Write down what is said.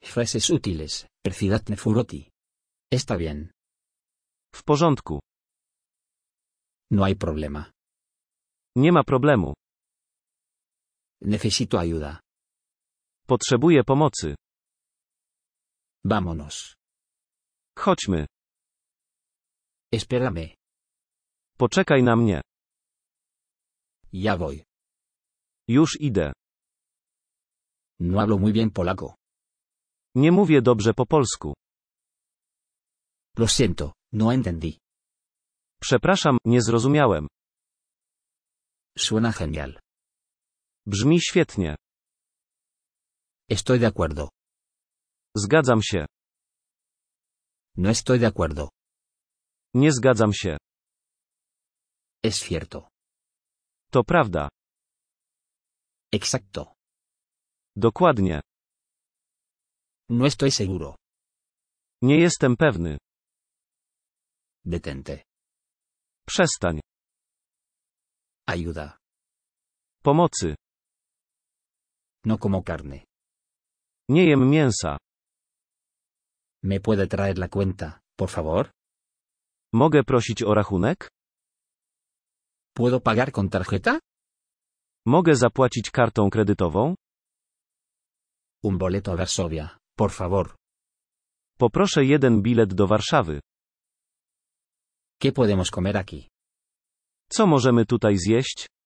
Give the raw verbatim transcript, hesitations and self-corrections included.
Frases útiles, percidatne furoti. Está bien. W porządku. No hay problema. Nie ma problemu. Necesito ayuda. Potrzebuję pomocy. Vámonos. Chodźmy. Espérame. Poczekaj na mnie. Ya voy. Już idę. No hablo muy bien polaco. Nie mówię dobrze po polsku. Lo siento, no entendí. Przepraszam, nie zrozumiałem. Suena genial. Brzmi świetnie. Estoy de acuerdo. Zgadzam się. No estoy de acuerdo. Nie zgadzam się. Es cierto. To prawda. Exacto. Dokładnie. No estoy seguro. Nie jestem pewny. Detente. Przestań. Ayuda. Pomocy. No como carne. Nie jem mięsa. ¿Me puede traer la cuenta, por favor? Mogę prosić o rachunek? ¿Puedo pagar con tarjeta? Mogę zapłacić kartą kredytową? Un boleto a Varsovia, por favor. Poproszę jeden bilet do Warszawy. ¿Qué podemos comer aquí? Co możemy tutaj zjeść?